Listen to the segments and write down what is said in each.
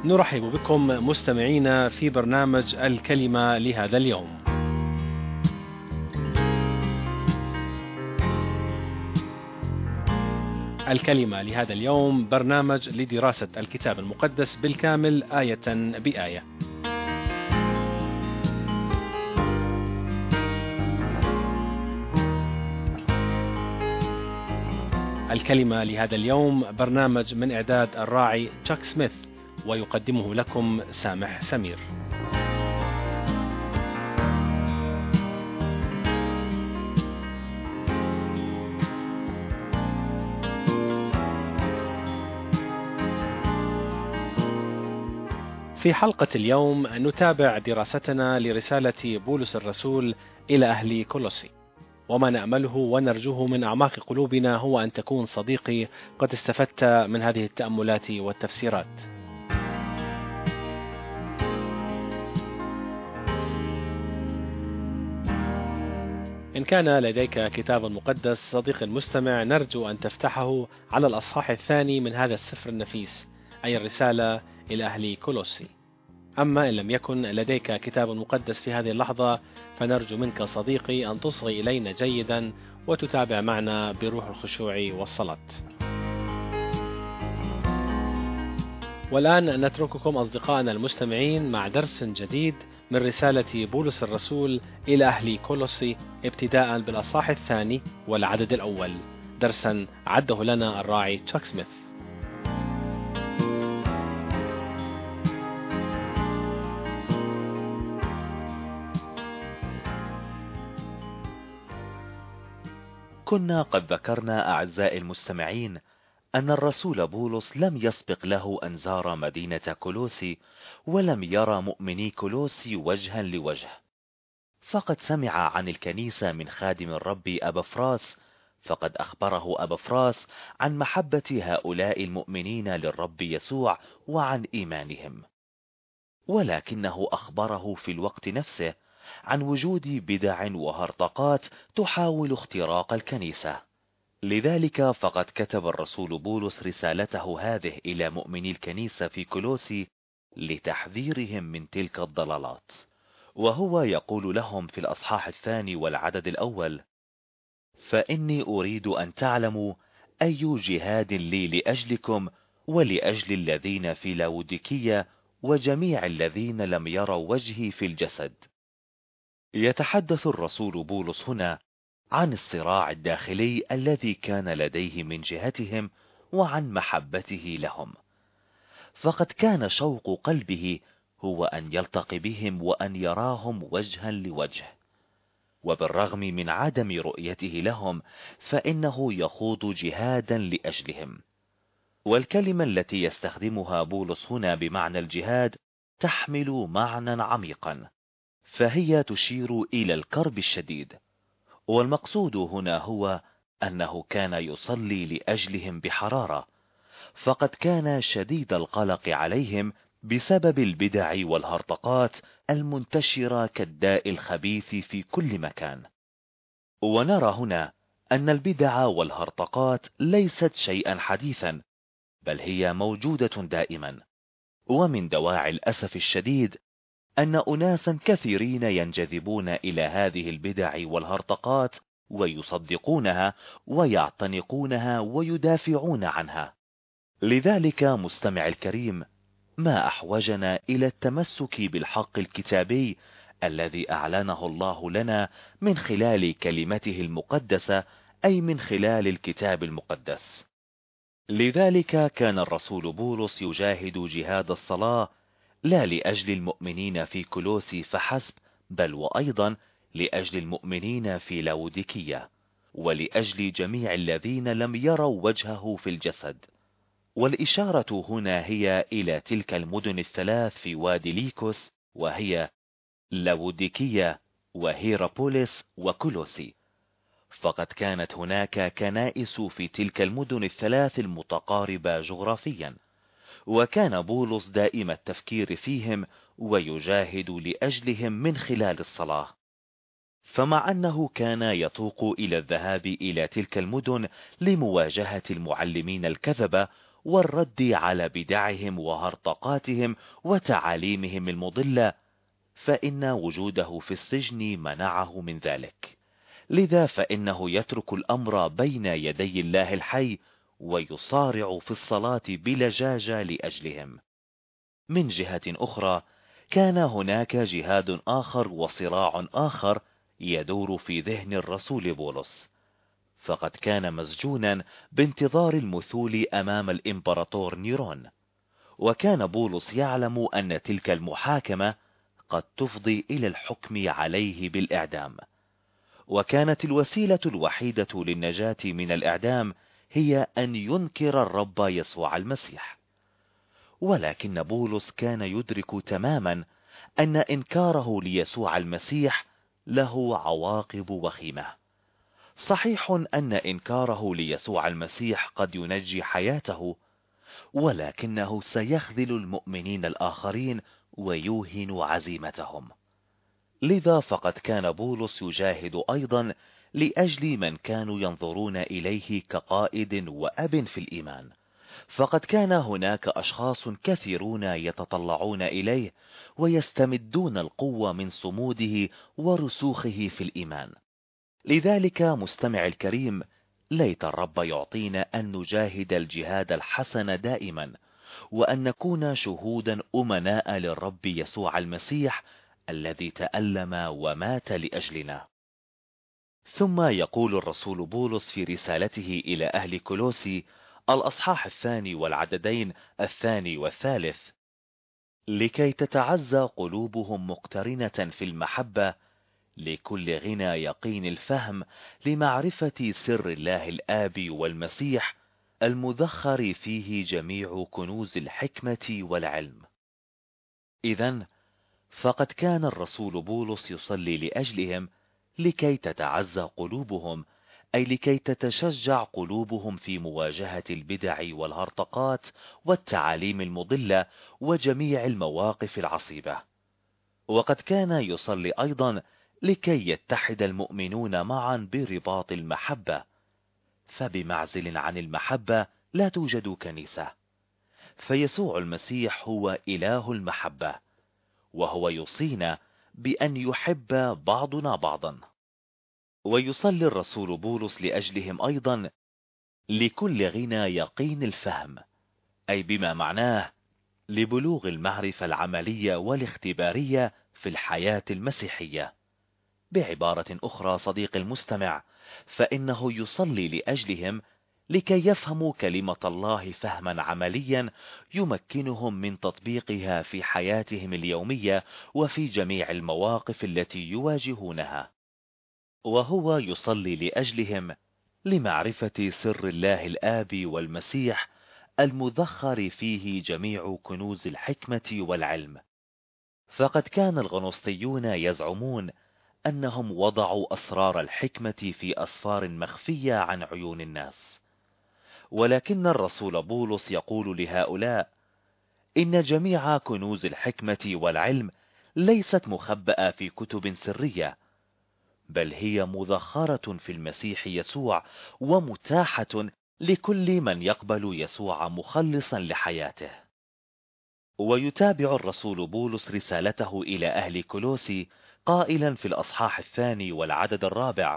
نرحب بكم مستمعينا في برنامج الكلمة لهذا اليوم. الكلمة لهذا اليوم برنامج لدراسة الكتاب المقدس بالكامل آية بآية. الكلمة لهذا اليوم برنامج من إعداد الراعي تشاك سميث، ويقدمه لكم سامح سمير. في حلقة اليوم نتابع دراستنا لرسالة بولس الرسول إلى أهل كولوسي، وما نأمله ونرجوه من أعماق قلوبنا هو أن تكون صديقي قد استفدت من هذه التأملات والتفسيرات. إن كان لديك كتاب مقدس صديق المستمع، نرجو أن تفتحه على الأصحاح الثاني من هذا السفر النفيس، أي الرسالة إلى أهل كولوسي. أما إن لم يكن لديك كتاب مقدس في هذه اللحظة، فنرجو منك صديقي أن تصغي إلينا جيدا وتتابع معنا بروح الخشوع والصلاة. والآن نترككم أصدقائنا المستمعين مع درس جديد من رسالة بولس الرسول إلى أهل كولوسي، ابتداء بالأصحاح الثاني والعدد الأول، درسا عده لنا الراعي تشاك سميث. كنا قد ذكرنا أعزائي المستمعين أن الرسول بولس لم يسبق له أن زار مدينة كولوسي، ولم يرى مؤمني كولوسي وجها لوجه، فقد سمع عن الكنيسة من خادم الرب أبافراس، فقد أخبره أبافراس عن محبة هؤلاء المؤمنين للرب يسوع وعن إيمانهم، ولكنه أخبره في الوقت نفسه عن وجود بدع وهرطقات تحاول اختراق الكنيسة. لذلك فقد كتب الرسول بولس رسالته هذه إلى مؤمني الكنيسة في كولوسي لتحذيرهم من تلك الضلالات، وهو يقول لهم في الأصحاح الثاني والعدد الأول: فإني أريد أن تعلموا أي جهاد لي لأجلكم ولأجل الذين في لاوديكية وجميع الذين لم يروا وجهي في الجسد. يتحدث الرسول بولس هنا عن الصراع الداخلي الذي كان لديه من جهتهم وعن محبته لهم، فقد كان شوق قلبه هو أن يلتقي بهم وأن يراهم وجها لوجه، وبالرغم من عدم رؤيته لهم فإنه يخوض جهادا لأجلهم. والكلمة التي يستخدمها بولس هنا بمعنى الجهاد تحمل معنى عميقا، فهي تشير إلى الكرب الشديد، والمقصود هنا هو أنه كان يصلي لأجلهم بحرارة، فقد كان شديد القلق عليهم بسبب البدع والهرطقات المنتشرة كالداء الخبيث في كل مكان. ونرى هنا أن البدع والهرطقات ليست شيئا حديثا، بل هي موجودة دائما، ومن دواعي الأسف الشديد أن أناسا كثيرين ينجذبون إلى هذه البدع والهرطقات ويصدقونها ويعتنقونها ويدافعون عنها. لذلك مستمع الكريم، ما أحوجنا إلى التمسك بالحق الكتابي الذي أعلنه الله لنا من خلال كلمته المقدسة، أي من خلال الكتاب المقدس. لذلك كان الرسول بولس يجاهد جهاد الصلاة لا لأجل المؤمنين في كولوسي فحسب، بل وأيضا لأجل المؤمنين في لاوديكية، ولأجل جميع الذين لم يروا وجهه في الجسد. والإشارة هنا هي إلى تلك المدن الثلاث في وادي ليكوس، وهي لاوديكية وهيرابوليس وكولوسي، فقد كانت هناك كنائس في تلك المدن الثلاث المتقاربة جغرافيا، وكان بولس دائم التفكير فيهم ويجاهد لأجلهم من خلال الصلاة. فمع أنه كان يتوق إلى الذهاب إلى تلك المدن لمواجهة المعلمين الكذبة والرد على بدعهم وهرطقاتهم وتعاليمهم المضلة، فإن وجوده في السجن منعه من ذلك. لذا فإنه يترك الأمر بين يدي الله الحي ويصارع في الصلاة بلجاجة لأجلهم. من جهة أخرى كان هناك جهاد آخر وصراع آخر يدور في ذهن الرسول بولس، فقد كان مسجونا بانتظار المثول أمام الإمبراطور نيرون، وكان بولس يعلم أن تلك المحاكمة قد تفضي إلى الحكم عليه بالإعدام، وكانت الوسيلة الوحيدة للنجاة من الإعدام هي أن ينكر الرب يسوع المسيح. ولكن بولس كان يدرك تماما أن إنكاره ليسوع المسيح له عواقب وخيمة. صحيح أن إنكاره ليسوع المسيح قد ينجي حياته، ولكنه سيخذل المؤمنين الآخرين ويوهن عزيمتهم. لذا فقد كان بولس يجاهد أيضا لأجل من كانوا ينظرون إليه كقائد وأب في الإيمان، فقد كان هناك أشخاص كثيرون يتطلعون إليه ويستمدون القوة من صموده ورسوخه في الإيمان. لذلك مستمع الكريم، ليت الرب يعطينا أن نجاهد الجهاد الحسن دائما، وأن نكون شهودا أمناء للرب يسوع المسيح الذي تألم ومات لأجلنا. ثم يقول الرسول بولس في رسالته إلى أهل كولوسي الأصحاح 2 والعددين 2 والثالث: لكي تتعزى قلوبهم مقترنة في المحبة لكل غنى يقين الفهم لمعرفة سر الله الآب والمسيح المذخر فيه جميع كنوز الحكمة والعلم. إذن فقد كان الرسول بولس يصلي لأجلهم لكي تتعزى قلوبهم، أي لكي تتشجع قلوبهم في مواجهة البدع والهرطقات والتعاليم المضلة وجميع المواقف العصيبة. وقد كان يصلي أيضا لكي يتحد المؤمنون معا برباط المحبة، فبمعزل عن المحبة لا توجد كنيسة، فيسوع المسيح هو إله المحبة، وهو يوصينا بأن يحب بعضنا بعضا. ويصلي الرسول بولس لأجلهم أيضا لكل غنى يقين الفهم، أي بما معناه لبلوغ المعرفة العملية والاختبارية في الحياة المسيحية. بعبارة أخرى صديق المستمع، فإنه يصلي لأجلهم لكي يفهموا كلمة الله فهما عمليا يمكنهم من تطبيقها في حياتهم اليومية وفي جميع المواقف التي يواجهونها. وهو يصلي لأجلهم لمعرفة سر الله الآب والمسيح المذخر فيه جميع كنوز الحكمة والعلم. فقد كان الغنوصيون يزعمون أنهم وضعوا أسرار الحكمة في أسفار مخفية عن عيون الناس، ولكن الرسول بولس يقول لهؤلاء إن جميع كنوز الحكمة والعلم ليست مخبأة في كتب سرية، بل هي مذخرة في المسيح يسوع ومتاحة لكل من يقبل يسوع مخلصا لحياته. ويتابع الرسول بولس رسالته إلى أهل كولوسي قائلا في الأصحاح 2 والعدد 4: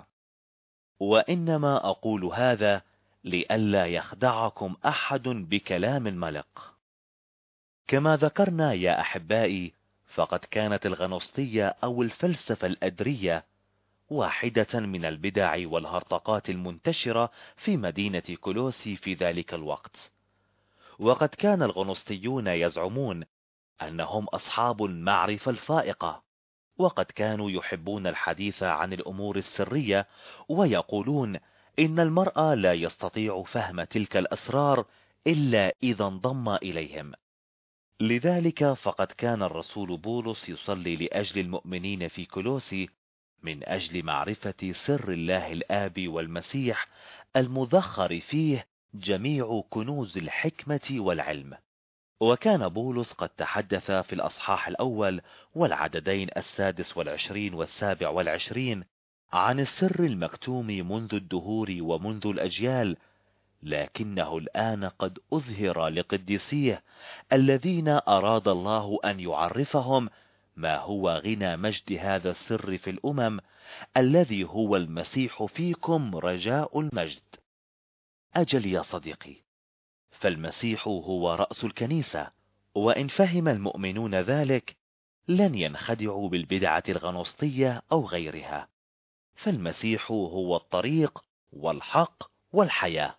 وإنما أقول هذا لئلا يخدعكم أحد بكلام ملق. كما ذكرنا يا أحبائي، فقد كانت الغنوصية أو الفلسفة الأدرية واحدة من البدع والهرطقات المنتشرة في مدينة كولوسي في ذلك الوقت. وقد كان الغنوصيون يزعمون أنهم أصحاب المعرفة الفائقة، وقد كانوا يحبون الحديث عن الأمور السرية، ويقولون إن المرء لا يستطيع فهم تلك الأسرار إلا إذا انضم إليهم. لذلك فقد كان الرسول بولس يصلي لأجل المؤمنين في كولوسي من أجل معرفة سر الله الآب والمسيح المذخر فيه جميع كنوز الحكمة والعلم. وكان بولس قد تحدث في الأصحاح 1 والعددين 26 و27 عن السر المكتوم منذ الدهور ومنذ الأجيال لكنه الآن قد أظهر لقديسيه الذين أراد الله أن يعرفهم ما هو غنى مجد هذا السر في الأمم، الذي هو المسيح فيكم رجاء المجد. أجل يا صديقي، فالمسيح هو رأس الكنيسة، وإن فهم المؤمنون ذلك لن ينخدعوا بالبدعة الغنوصية أو غيرها، فالمسيح هو الطريق والحق والحياة.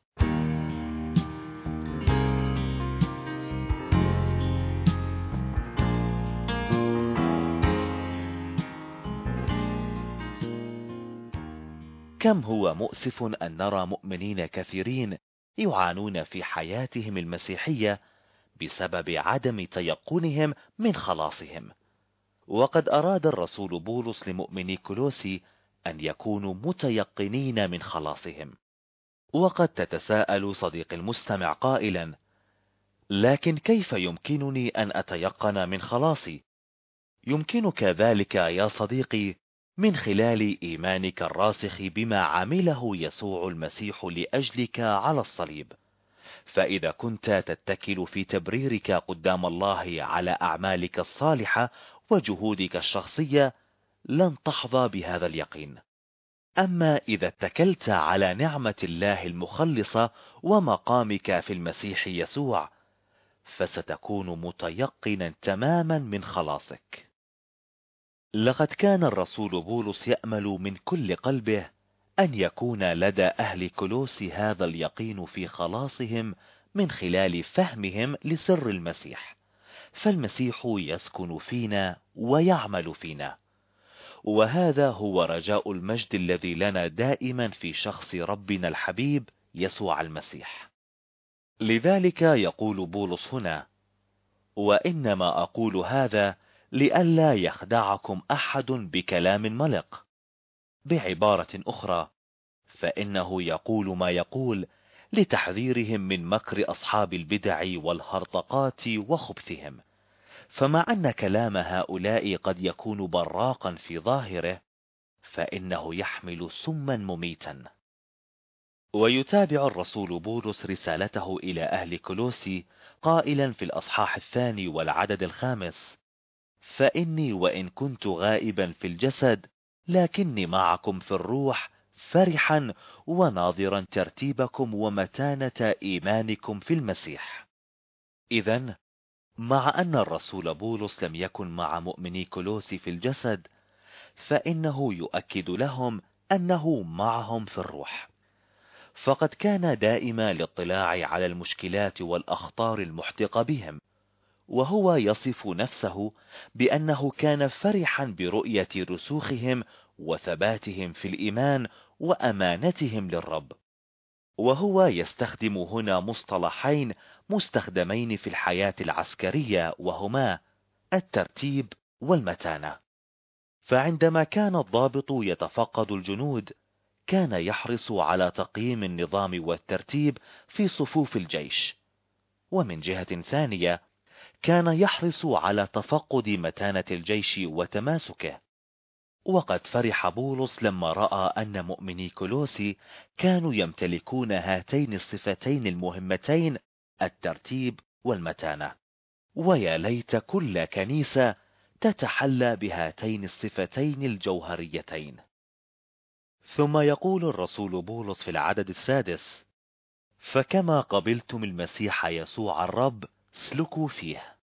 كم هو مؤسف أن نرى مؤمنين كثيرين يعانون في حياتهم المسيحية بسبب عدم تيقنهم من خلاصهم. وقد أراد الرسول بولس لمؤمني كولوسي أن يكونوا متيقنين من خلاصهم. وقد تتساءل صديق المستمع قائلا: لكن كيف يمكنني أن أتيقن من خلاصي؟ يمكنك ذلك يا صديقي من خلال إيمانك الراسخ بما عمله يسوع المسيح لأجلك على الصليب. فإذا كنت تتكل في تبريرك قدام الله على أعمالك الصالحة وجهودك الشخصية لن تحظى بهذا اليقين. أما إذا اتكلت على نعمة الله المخلصة ومقامك في المسيح يسوع فستكون متيقنا تماما من خلاصك. لقد كان الرسول بولس يأمل من كل قلبه أن يكون لدى أهل كولوس هذا اليقين في خلاصهم من خلال فهمهم لسر المسيح، فالمسيح يسكن فينا ويعمل فينا، وهذا هو رجاء المجد الذي لنا دائما في شخص ربنا الحبيب يسوع المسيح. لذلك يقول بولس هنا: وإنما أقول هذا لئلا يخدعكم أحد بكلام ملق. بعبارة أخرى، فإنه يقول ما يقول لتحذيرهم من مكر أصحاب البدع والهرطقات وخبثهم. فمع أن كلام هؤلاء قد يكون براقا في ظاهره، فإنه يحمل سما مميتا. ويتابع الرسول بولس رسالته إلى أهل كولوسي قائلا في الأصحاح 2 والعدد 5: فإني وإن كنت غائبا في الجسد لكني معكم في الروح، فرحا وناظرا ترتيبكم ومتانة إيمانكم في المسيح. إذن مع أن الرسول بولس لم يكن مع مؤمني كولوسي في الجسد، فإنه يؤكد لهم أنه معهم في الروح، فقد كان دائم الاطلاع على المشكلات والأخطار المحدقة بهم، وهو يصف نفسه بأنه كان فرحا برؤية رسوخهم وثباتهم في الإيمان وأمانتهم للرب. وهو يستخدم هنا مصطلحين مستخدمين في الحياة العسكرية، وهما الترتيب والمتانة. فعندما كان الضابط يتفقد الجنود كان يحرص على تقييم النظام والترتيب في صفوف الجيش، ومن جهة ثانية كان يحرص على تفقد متانة الجيش وتماسكه. وقد فرح بولس لما رأى أن مؤمني كولوسي كانوا يمتلكون هاتين الصفتين المهمتين، الترتيب والمتانة، ويا ليت كل كنيسة تتحلى بهاتين الصفتين الجوهريتين. ثم يقول الرسول بولس في العدد 6: فكما قبلتم المسيح يسوع الرب اسلكوا فيه.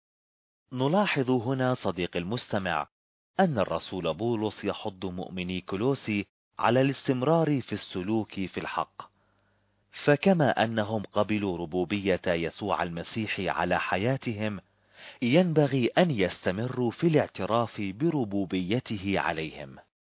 نلاحظ هنا صديق المستمع أن الرسول بولس يحض مؤمني كولوسي على الاستمرار في السلوك في الحق، فكما أنهم قبلوا ربوبية يسوع المسيح على حياتهم، ينبغي أن يستمروا في الاعتراف بربوبيته عليهم.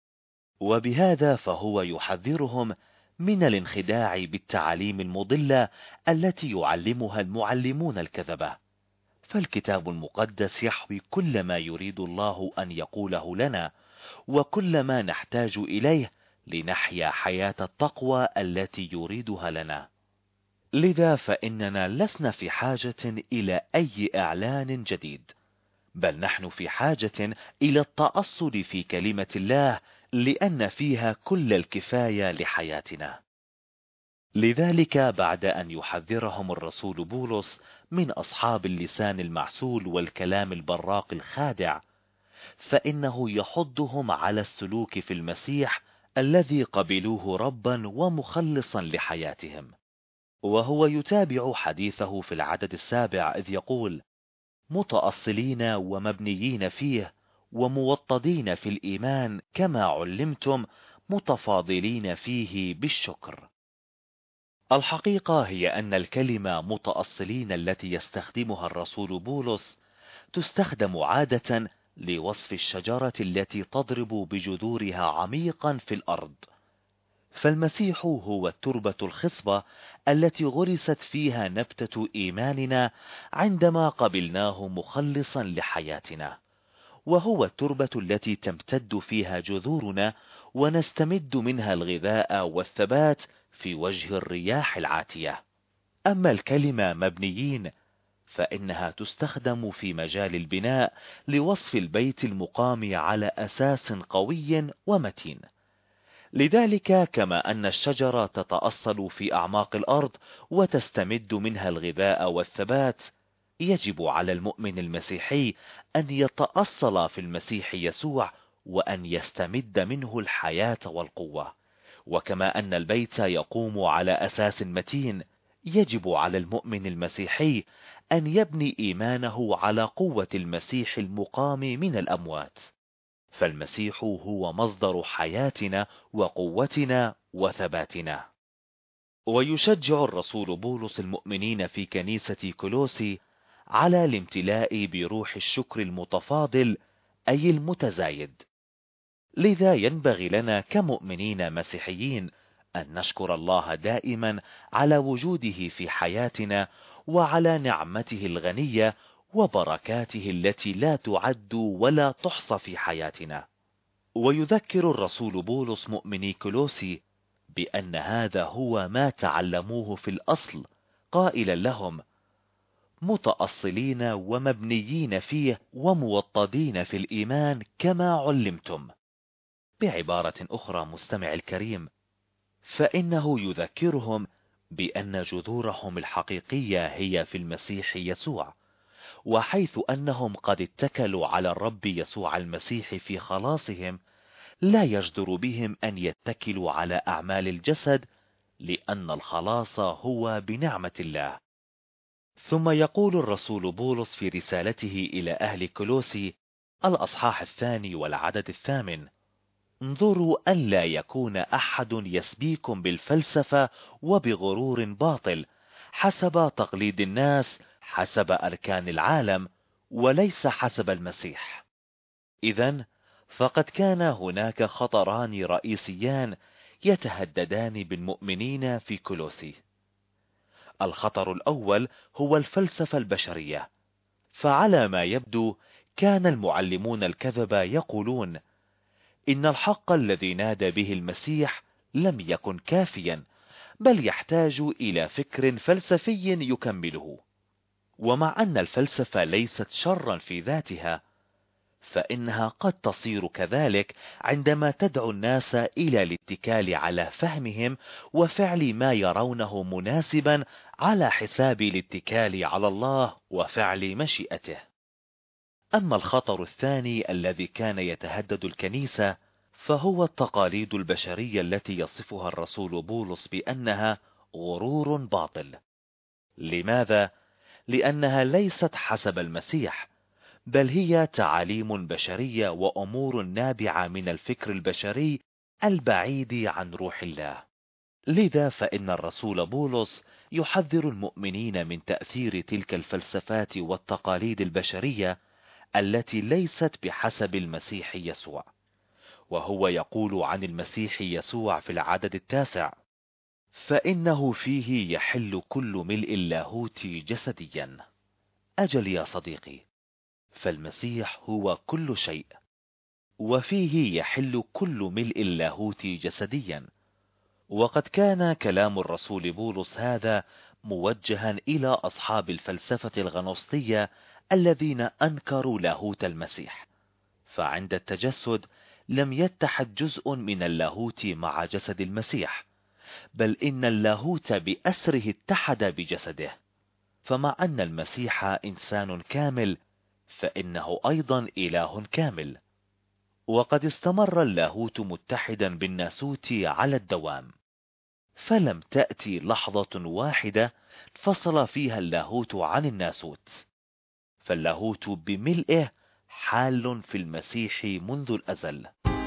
وبهذا فهو يحذرهم من الانخداع بالتعاليم المضلة التي يعلمها المعلمون الكذبة، فالكتاب المقدس يحوي كل ما يريد الله أن يقوله لنا وكل ما نحتاج إليه لنحيا حياة التقوى التي يريدها لنا. لذا فإننا لسنا في حاجة إلى أي إعلان جديد، بل نحن في حاجة إلى التأصل في كلمة الله، لأن فيها كل الكفاية لحياتنا. لذلك بعد أن يحذرهم الرسول بولس من أصحاب اللسان المعسول والكلام البراق الخادع، فإنه يحضهم على السلوك في المسيح الذي قبلوه ربا ومخلصا لحياتهم. وهو يتابع حديثه في العدد 7 إذ يقول: متأصلين ومبنيين فيه وموطدين في الإيمان كما علمتم، متفاضلين فيه بالشكر. الحقيقة هي أن الكلمة متأصلين التي يستخدمها الرسول بولس تستخدم عادة لوصف الشجرة التي تضرب بجذورها عميقا في الأرض، فالمسيح هو التربة الخصبة التي غرست فيها نبتة إيماننا عندما قبلناه مخلصا لحياتنا، وهو التربة التي تمتد فيها جذورنا ونستمد منها الغذاء والثبات في وجه الرياح العاتية. أما الكلمة مبنيين فإنها تستخدم في مجال البناء لوصف البيت المقام على أساس قوي ومتين. لذلك كما أن الشجرة تتأصل في أعماق الأرض وتستمد منها الغذاء والثبات، يجب على المؤمن المسيحي أن يتأصل في المسيح يسوع وأن يستمد منه الحياة والقوة. وكما أن البيت يقوم على أساس متين، يجب على المؤمن المسيحي أن يبني إيمانه على قوة المسيح المقام من الأموات، فالمسيح هو مصدر حياتنا وقوتنا وثباتنا. ويشجع الرسول بولس المؤمنين في كنيسة كولوسي على الامتلاء بروح الشكر المتفاضل أي المتزايد. لذا ينبغي لنا كمؤمنين مسيحيين أن نشكر الله دائما على وجوده في حياتنا وعلى نعمته الغنية وبركاته التي لا تعد ولا تحصى في حياتنا. ويذكر الرسول بولس مؤمني كولوسي بأن هذا هو ما تعلموه في الأصل، قائلا لهم: متأصلين ومبنيين فيه وموطدين في الإيمان كما علمتم. بعبارة أخرى مستمع الكريم، فإنه يذكرهم بأن جذورهم الحقيقية هي في المسيح يسوع، وحيث أنهم قد اتكلوا على الرب يسوع المسيح في خلاصهم، لا يجدر بهم أن يتكلوا على أعمال الجسد، لأن الخلاص هو بنعمة الله. ثم يقول الرسول بولس في رسالته إلى أهل كولوسي الأصحاح 2 والعدد 8: انظروا أن لا يكون أحد يسبيكم بالفلسفة وبغرور باطل حسب تقليد الناس، حسب أركان العالم، وليس حسب المسيح. إذن فقد كان هناك خطران رئيسيان يتهددان بالمؤمنين في كولوسي. الخطر الأول هو الفلسفة البشرية، فعلى ما يبدو كان المعلمون الكذبة يقولون إن الحق الذي نادى به المسيح لم يكن كافيا، بل يحتاج إلى فكر فلسفي يكمله. ومع أن الفلسفة ليست شرا في ذاتها، فإنها قد تصير كذلك عندما تدعو الناس إلى الاتكال على فهمهم وفعل ما يرونه مناسبا على حساب الاتكال على الله وفعل مشيئته. أما الخطر الثاني الذي كان يتهدد الكنيسة فهو التقاليد البشرية التي يصفها الرسول بولس بأنها غرور باطل. لماذا؟ لأنها ليست حسب المسيح، بل هي تعاليم بشرية وأمور نابعة من الفكر البشري البعيد عن روح الله. لذا فإن الرسول بولس يحذر المؤمنين من تأثير تلك الفلسفات والتقاليد البشرية التي ليست بحسب المسيح يسوع. وهو يقول عن المسيح يسوع في العدد 9: فإنه فيه يحل كل ملء اللاهوت جسديا. أجل يا صديقي، فالمسيح هو كل شيء، وفيه يحل كل ملء اللاهوت جسديا. وقد كان كلام الرسول بولس هذا موجها إلى أصحاب الفلسفة الغنوصية الذين أنكروا لاهوت المسيح، فعند التجسد لم يتحد جزء من اللاهوت مع جسد المسيح، بل إن اللاهوت بأسره اتحد بجسده. فمع أن المسيح إنسان كامل، فإنه أيضا إله كامل، وقد استمر اللاهوت متحدا بالناسوت على الدوام، فلم تأتي لحظة واحدة فصل فيها اللاهوت عن الناسوت، فاللاهوت بملئه حال في المسيح منذ الأزل.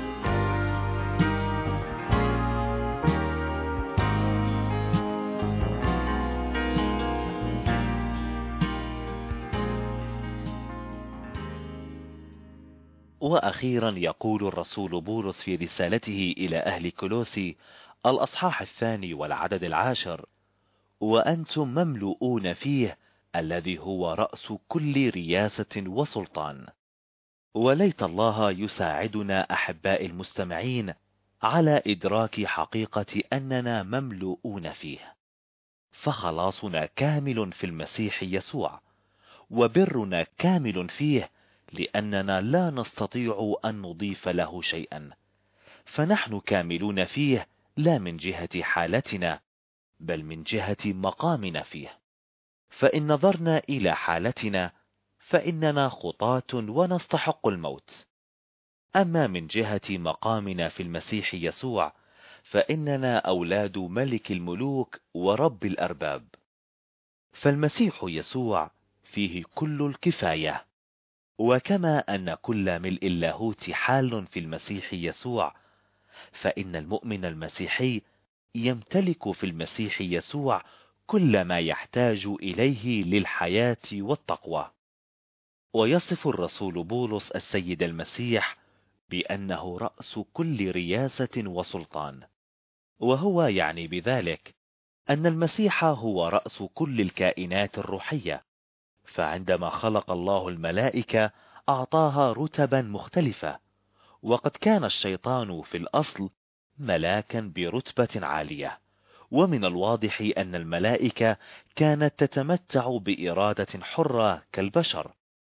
وأخيرا يقول الرسول بولس في رسالته إلى أهل كولوسي الأصحاح 2 والعدد 10: وأنتم مملؤون فيه الذي هو رأس كل رياسة وسلطان. وليت الله يساعدنا أحباء المستمعين على إدراك حقيقة أننا مملؤون فيه، فخلاصنا كامل في المسيح يسوع، وبرنا كامل فيه، لأننا لا نستطيع أن نضيف له شيئا، فنحن كاملون فيه لا من جهة حالتنا بل من جهة مقامنا فيه. فإن نظرنا إلى حالتنا فإننا خطاة ونستحق الموت، أما من جهة مقامنا في المسيح يسوع فإننا أولاد ملك الملوك ورب الأرباب. فالمسيح يسوع فيه كل الكفاية، وكما أن كل ملء اللاهوت حال في المسيح يسوع، فإن المؤمن المسيحي يمتلك في المسيح يسوع كل ما يحتاج إليه للحياة والتقوى. ويصف الرسول بولس السيد المسيح بأنه رأس كل رياسة وسلطان، وهو يعني بذلك أن المسيح هو رأس كل الكائنات الروحية، فعندما خلق الله الملائكة أعطاها رتبا مختلفة، وقد كان الشيطان في الأصل ملاكا برتبة عالية، ومن الواضح أن الملائكة كانت تتمتع بإرادة حرة كالبشر،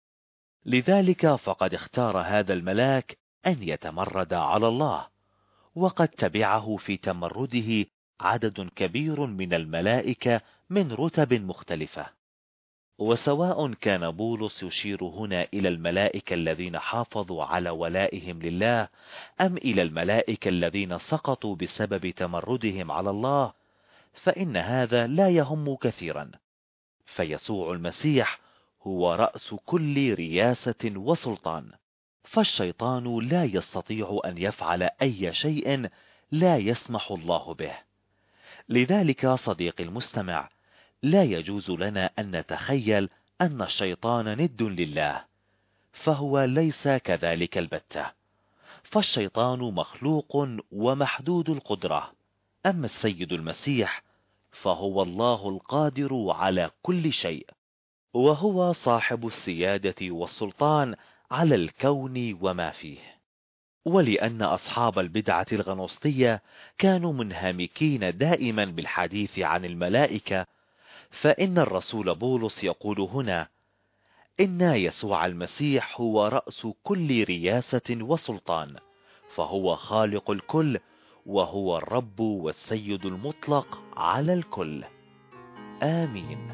لذلك فقد اختار هذا الملاك أن يتمرد على الله، وقد تبعه في تمرده عدد كبير من الملائكة من رتب مختلفة. وسواء كان بولس يشير هنا إلى الملائكة الذين حافظوا على ولائهم لله، أم إلى الملائكة الذين سقطوا بسبب تمردهم على الله، فإن هذا لا يهم كثيرا، فيسوع المسيح هو رأس كل رياسة وسلطان، فالشيطان لا يستطيع أن يفعل أي شيء لا يسمح الله به. لذلك صديقي المستمع، لا يجوز لنا أن نتخيل أن الشيطان ند لله، فهو ليس كذلك البتة، فالشيطان مخلوق ومحدود القدرة، أما السيد المسيح فهو الله القادر على كل شيء، وهو صاحب السيادة والسلطان على الكون وما فيه. ولأن أصحاب البدعة الغنوصية كانوا منهمكين دائما بالحديث عن الملائكة، فإن الرسول بولس يقول هنا: إن يسوع المسيح هو رأس كل رياسة وسلطان، فهو خالق الكل، وهو الرب والسيد المطلق على الكل. آمين.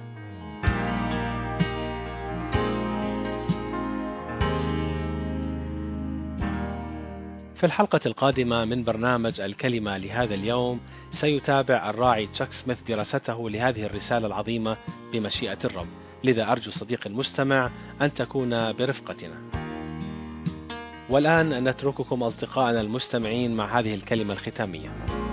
في الحلقة القادمة من برنامج الكلمة لهذا اليوم سيتابع الراعي تشاك سميث دراسته لهذه الرسالة العظيمة بمشيئة الرب، لذا أرجو صديقي المستمع أن تكون برفقتنا. والآن نترككم أصدقائنا المستمعين مع هذه الكلمة الختامية.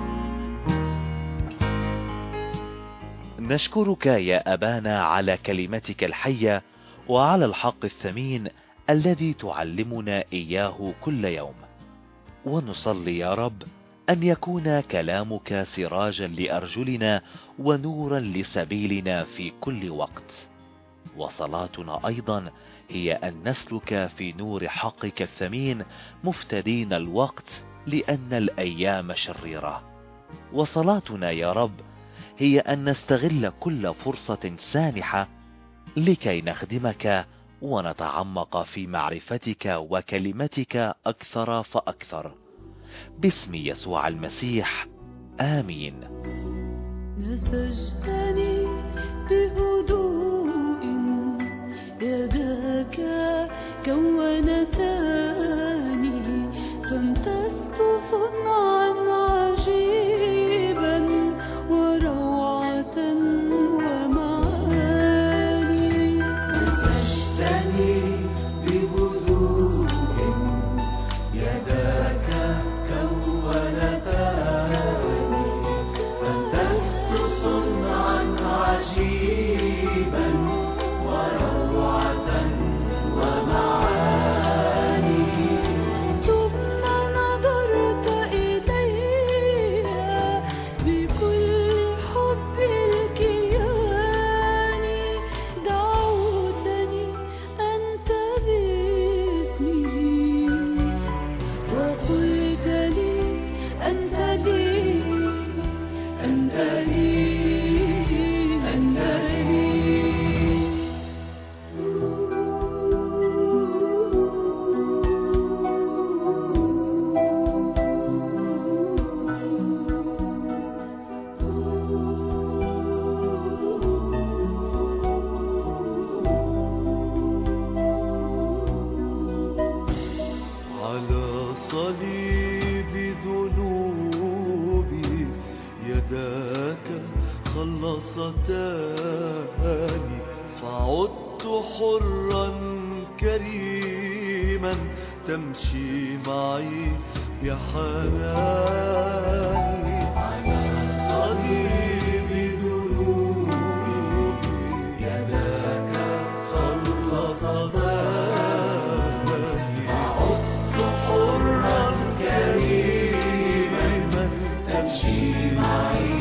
نشكرك يا أبانا على كلمتك الحية وعلى الحق الثمين الذي تعلمنا إياه كل يوم، ونصلي يا رب أن يكون كلامك سراجا لأرجلنا ونورا لسبيلنا في كل وقت. وصلاتنا أيضا هي أن نسلك في نور حقك الثمين مفتدين الوقت، لأن الأيام شريرة. وصلاتنا يا رب هي أن نستغل كل فرصة سانحة لكي نخدمك ونتعمق في معرفتك وكلمتك أكثر فأكثر. باسم يسوع المسيح، آمين. نسجتني بهدوء، يداك كونتاني، فامتزت صنعا عجيبا وروعة ومعاني. نسجتني بهدوء، يداك كونتاني، فامتزت صنعا عجيبا وروعة ومعاني. ثم نظرت إلي بكل حب الكيان، دعوتني أنت باسمي، وقلت لي أنت لي، أنت لي، أنت لي. على صليب ذنوبي يداك خلصتاني، فعدت حرا كريما تمشي معي بحناني. على صليب ذنوبي يداك خلصتاني، فعدت حرا كريما تمشي معي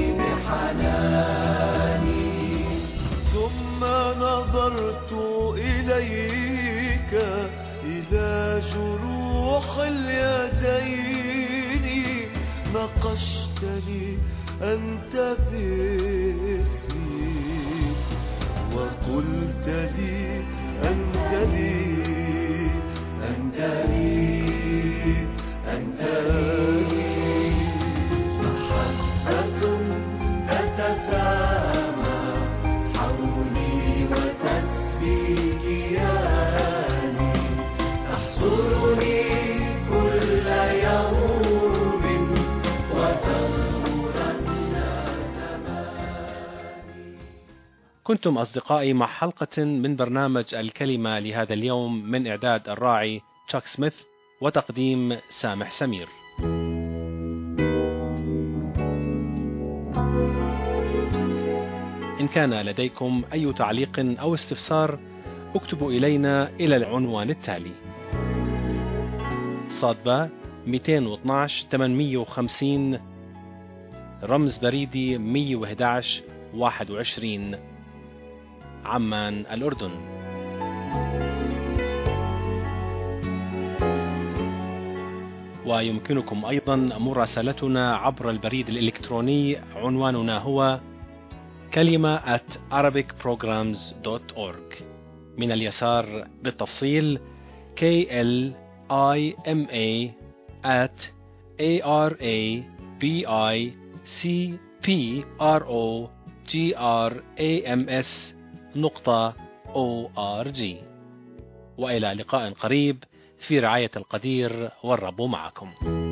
بحناني. ثم نظرت إليك إلى جروح اليدين، نقشتني أنت باسمي، وقلت لي أنت لي، أنت لي، أنت لي. محبة تتسامى حولي وتسبي كياني، تحصرني كل يوم وتغمرنا زماني. كنتم أصدقائي مع حلقة من برنامج الكلمة لهذا اليوم، من إعداد الراعي تشاك سميث وتقديم سامح سمير. إن كان لديكم أي تعليق أو استفسار اكتبوا إلينا إلى العنوان التالي: صادبة 212 850 رمز بريدي 111 21 عمان الأردن. ويمكنكم أيضا مراسلتنا عبر البريد الإلكتروني، عنواننا هو kalima@arabicprograms.org. من اليسار بالتفصيل kalima@arabicprograms.org. وإلى لقاء قريب في رعاية القدير، والرب معكم.